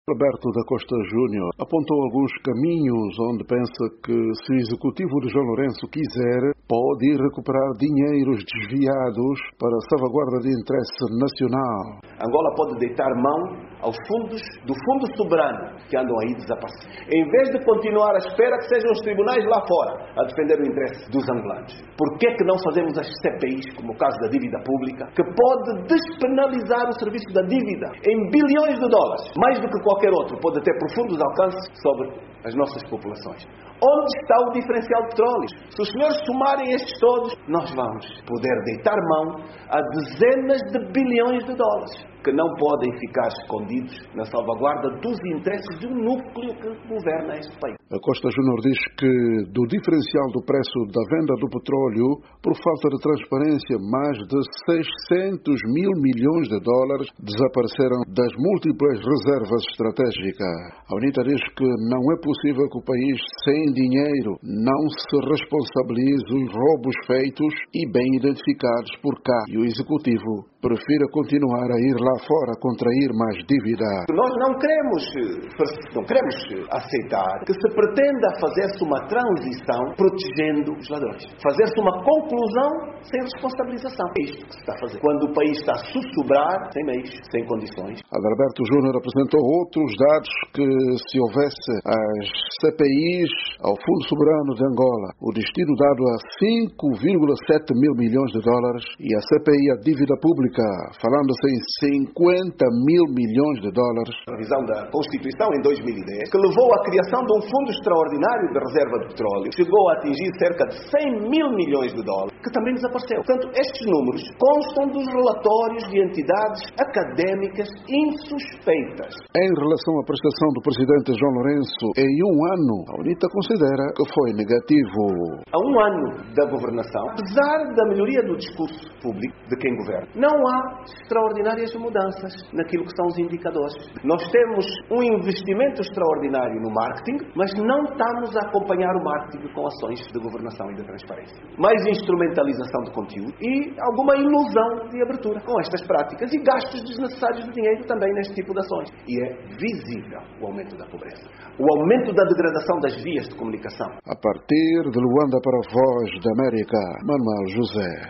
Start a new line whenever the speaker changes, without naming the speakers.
Alberto da Costa Júnior apontou alguns caminhos onde pensa que, se o executivo de João Lourenço quiser, pode ir recuperar dinheiros desviados para a salvaguarda de interesse nacional.
Angola pode deitar mão aos fundos do Fundo Soberano que andam aí desaparecidos. Em vez de continuar à espera que sejam os tribunais lá fora a defender o interesse dos angolanos. Por que não fazemos as CPIs, como o caso da dívida pública, que pode despenalizar o serviço da dívida em bilhões de dólares, mais do que qualquer outro, pode ter profundos alcances sobre as nossas populações. Onde está o diferencial de petróleo? Se os senhores somarem estes todos, nós vamos poder deitar mão a dezenas de bilhões de dólares que não podem ficar escondidos na salvaguarda dos interesses de um núcleo que governa este país.
A Costa Júnior diz que do diferencial do preço da venda do petróleo, por falta de transparência, mais de 600 mil milhões de dólares desapareceram das múltiplas reservas estratégicas. A UNITA diz que não é possível que o país, sem dinheiro, não se responsabilize os roubos feitos e bem identificados por cá, e o Executivo prefira continuar a ir lá fora contrair mais dívida.
Nós não queremos aceitar que se pretenda fazer-se uma transição protegendo os ladrões. Fazer-se uma conclusão sem responsabilização. É isto que se está a fazer. Quando o país está a sussurrar, sem meios, sem condições.
Adalberto Júnior apresentou outros dados que, se houvesse as CPIs ao Fundo Soberano de Angola, o destino dado a 5,7 mil milhões de dólares e a CPI à dívida pública, falando-se em 50 mil milhões de dólares.
A revisão da Constituição em 2010, que levou à criação de um fundo extraordinário de reserva de petróleo, chegou a atingir cerca de 100 mil milhões de dólares, que também desapareceu. Portanto, estes números constam dos relatórios de entidades académicas insuspeitas.
Em relação à prestação do presidente João Lourenço, em um ano, a UNITA considera que foi negativo.
Há um ano da governação, apesar da melhoria do discurso público de quem governa, não há extraordinárias mudanças naquilo que são os indicadores. Nós temos um investimento extraordinário no marketing, mas não estamos a acompanhar o marketing com ações de governação e de transparência. Mais instrumentalização de conteúdo e alguma ilusão de abertura com estas práticas e gastos desnecessários de dinheiro também neste tipo de ações. E é visível o aumento da pobreza, o aumento da degradação das vias de comunicação.
A partir de Luanda para a Voz da América, Manuel José.